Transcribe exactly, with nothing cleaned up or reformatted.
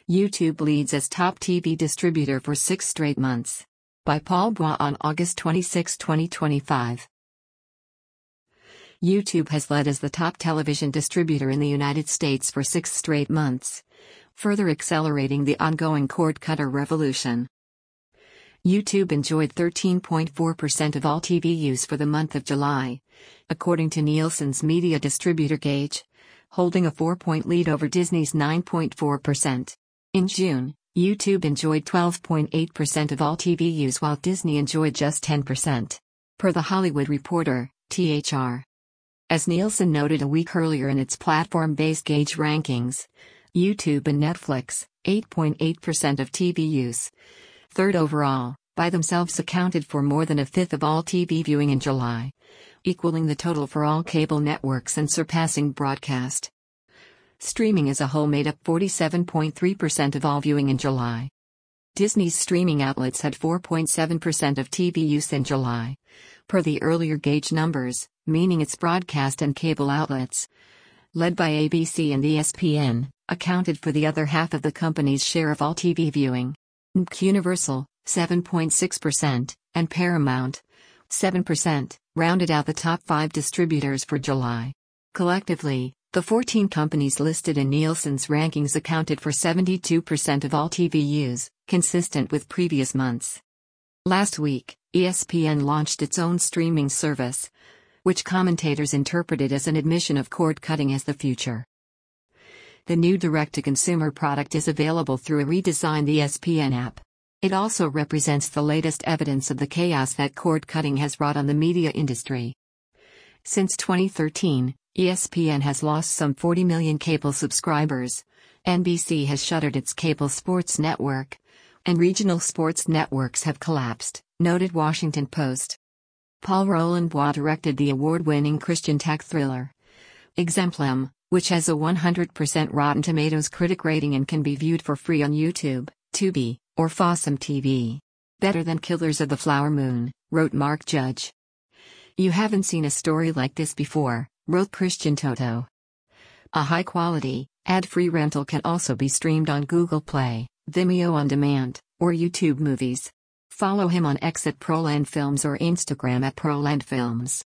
YouTube leads as top T V distributor for six straight months. By Paul Bois on August twenty-sixth, twenty twenty-five. YouTube has led as the top television distributor in the United States for six straight months, further accelerating the ongoing cord-cutter revolution. YouTube enjoyed thirteen point four percent of all T V views for the month of July, according to Nielsen's media distributor gauge, holding a four-point lead over Disney's nine point four percent. In June, YouTube enjoyed twelve point eight percent of all T V views while Disney enjoyed just ten percent. Per The Hollywood Reporter, T H R. As Nielsen noted a week earlier in its platform-based gauge rankings, YouTube and Netflix, eight point eight percent of T V use, third overall, by themselves accounted for more than a fifth of all T V viewing in July, equaling the total for all cable networks and surpassing broadcast. Streaming as a whole made up forty-seven point three percent of all viewing in July. Disney's streaming outlets had four point seven percent of T V use in July, per the earlier gauge numbers, meaning its broadcast and cable outlets, led by A B C and E S P N, accounted for the other half of the company's share of all T V viewing. Universal, seven point six percent, and Paramount, seven percent, rounded out the top five distributors for July. Collectively, the fourteen companies listed in Nielsen's rankings accounted for seventy-two percent of all T V views, consistent with previous months. Last week, E S P N launched its own streaming service, which commentators interpreted as an admission of cord-cutting as the future. The new direct-to-consumer product is available through a redesigned E S P N app. It also represents the latest evidence of the chaos that cord-cutting has wrought on the media industry. Since twenty thirteen, E S P N has lost some forty million cable subscribers, N B C has shuttered its cable sports network, and regional sports networks have collapsed, noted Washington Post. Paul Roland Bois directed the award-winning Christian tech thriller Exemplum, which has a one hundred percent Rotten Tomatoes critic rating and can be viewed for free on YouTube, Tubi, or Fossum T V. Better than Killers of the Flower Moon, wrote Mark Judge. You haven't seen a story like this before, wrote Christian Toto. A high-quality, ad-free rental can also be streamed on Google Play, Vimeo On Demand, or YouTube Movies. Follow him on X at Proland Films or Instagram at Proland Films.